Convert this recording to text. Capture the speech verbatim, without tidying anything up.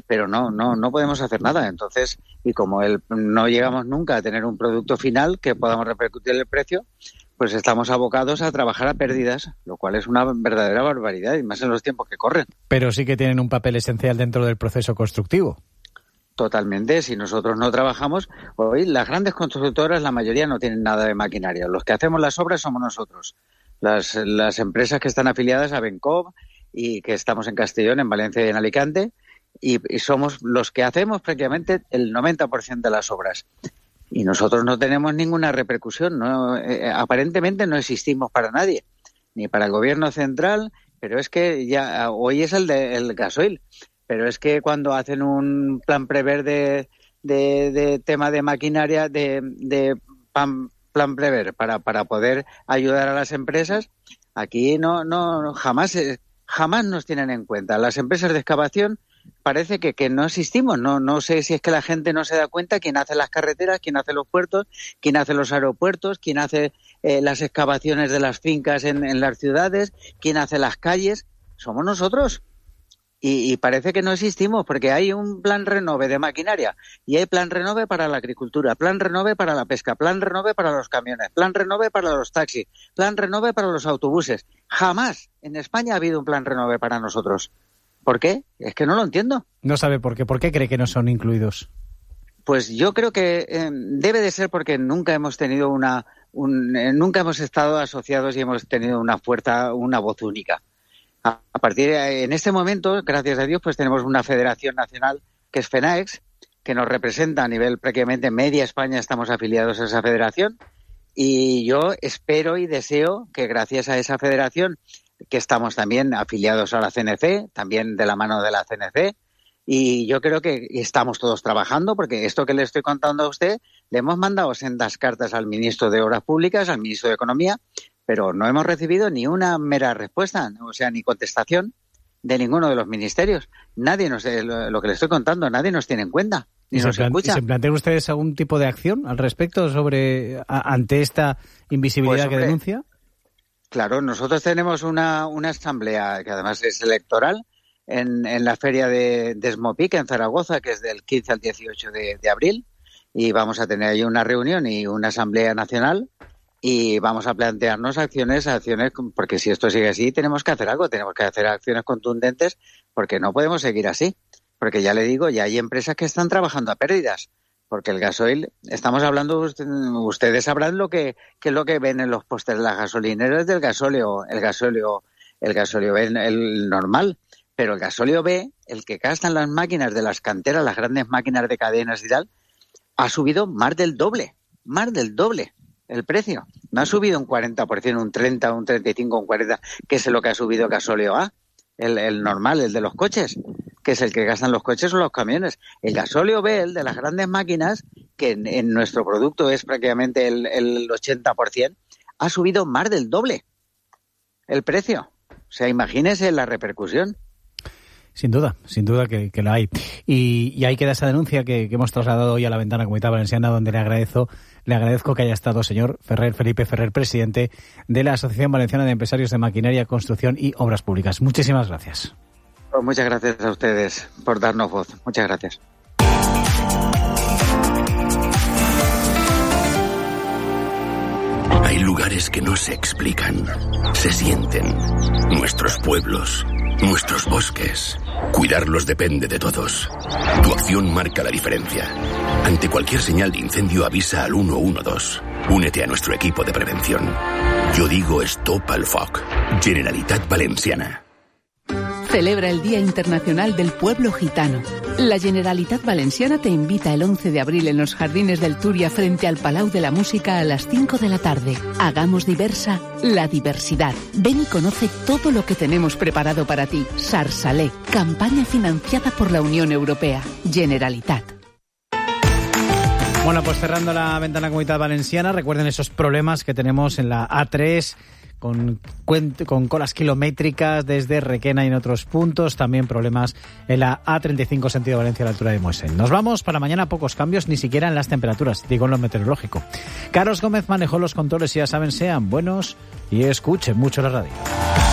pero no, no, no podemos hacer nada. Entonces, y como el, no llegamos nunca a tener un producto final que podamos repercutir el precio, pues estamos abocados a trabajar a pérdidas, lo cual es una verdadera barbaridad, y más en los tiempos que corren. Pero sí que tienen un papel esencial dentro del proceso constructivo. Totalmente. Si nosotros no trabajamos, hoy las grandes constructoras, la mayoría no tienen nada de maquinaria. Los que hacemos las obras somos nosotros. Las, las empresas que están afiliadas a Bencob y que estamos en Castellón, en Valencia y en Alicante, y, y somos los que hacemos prácticamente el noventa por ciento de las obras. Y nosotros no tenemos ninguna repercusión, no, eh, aparentemente no existimos para nadie, ni para el gobierno central, pero es que ya hoy es el de el gasoil, pero es que cuando hacen un plan prever de, de, de tema de maquinaria, de, de plan, plan prever para, para poder ayudar a las empresas, aquí no, no jamás, jamás nos tienen en cuenta. Las empresas de excavación parece que, que no existimos. No, no sé si es que la gente no se da cuenta quién hace las carreteras, quién hace los puertos, quién hace los aeropuertos, quién hace eh, las excavaciones de las fincas en, en las ciudades, quién hace las calles. Somos nosotros. Y, y parece que no existimos, porque hay un plan renove de maquinaria y hay plan renove para la agricultura, plan renove para la pesca, plan renove para los camiones, plan renove para los taxis, plan renove para los autobuses. Jamás en España ha habido un plan renove para nosotros. ¿Por qué? Es que no lo entiendo. No sabe por qué. ¿Por qué cree que no son incluidos? Pues yo creo que eh, debe de ser porque nunca hemos tenido una, un, eh, nunca hemos estado asociados y hemos tenido una fuerza, una voz única. A, a partir de, en este momento, gracias a Dios, pues tenemos una federación nacional que es FENAEX, que nos representa a nivel prácticamente media España, estamos afiliados a esa federación, y yo espero y deseo que gracias a esa federación, que estamos también afiliados a la C N C, también de la mano de la C N C, y yo creo que estamos todos trabajando, porque esto que le estoy contando a usted, le hemos mandado sendas cartas al ministro de Obras Públicas, al ministro de Economía, pero no hemos recibido ni una mera respuesta, o sea, ni contestación de ninguno de los ministerios. Nadie nos, lo, lo que le estoy contando, nadie nos tiene en cuenta, ni nos escucha. ¿Se plantean ustedes algún tipo de acción al respecto sobre a, ante esta invisibilidad pues, hombre, que denuncia? Claro, nosotros tenemos una, una asamblea que además es electoral en, en la feria de, de Smopic en Zaragoza, que es del quince al dieciocho de, de abril, y vamos a tener ahí una reunión y una asamblea nacional y vamos a plantearnos acciones, acciones, porque si esto sigue así tenemos que hacer algo, tenemos que hacer acciones contundentes porque no podemos seguir así, porque ya le digo, ya hay empresas que están trabajando a pérdidas. Porque el gasoil, estamos hablando, ustedes sabrán lo que, que es lo que ven en los postes de las gasolineras del gasóleo, el gasóleo, el gasóleo B, el normal, pero el gasóleo B, el que gastan las máquinas de las canteras, las grandes máquinas de cadenas y tal, ha subido más del doble, más del doble el precio. No ha subido un cuarenta por ciento, un treinta, un treinta y cinco, un cuarenta, que es lo que ha subido el gasóleo A, el, el normal, el de los coches, que es el que gastan los coches o los camiones. El gasóleo B, el de las grandes máquinas, que en, en nuestro producto es prácticamente el, el ochenta por ciento, ha subido más del doble el precio. O sea, imagínese la repercusión. Sin duda, sin duda que, que la hay. Y, y ahí queda esa denuncia que, que hemos trasladado hoy a la Ventana Comunitaria Valenciana, donde le agradezco, le agradezco que haya estado, señor Ferrer, Felipe Ferrer, presidente de la Asociación Valenciana de Empresarios de Maquinaria, Construcción y Obras Públicas. Muchísimas gracias. Pues muchas gracias a ustedes por darnos voz. Muchas gracias. Hay lugares que no se explican, se sienten. Nuestros pueblos, nuestros bosques. Cuidarlos depende de todos. Tu acción marca la diferencia. Ante cualquier señal de incendio avisa al uno uno dos. Únete a nuestro equipo de prevención. Yo digo Stop al Foc. Generalitat Valenciana. Celebra el Día Internacional del Pueblo Gitano. La Generalitat Valenciana te invita el once de abril en los jardines del Túria frente al Palau de la Música a las cinco de la tarde. Hagamos diversa la diversidad. Ven y conoce todo lo que tenemos preparado para ti. Sarsalé, campaña financiada por la Unión Europea. Generalitat. Bueno, pues cerrando la Ventana Comunitaria Valenciana, recuerden esos problemas que tenemos en la A tres, Con, con colas kilométricas desde Requena y en otros puntos, también problemas en la A treinta y cinco sentido Valencia a la altura de Moisén. Nos vamos, para mañana pocos cambios, ni siquiera en las temperaturas, digo en lo meteorológico. Carlos Gómez manejó los controles y ya saben, sean buenos y escuchen mucho la radio.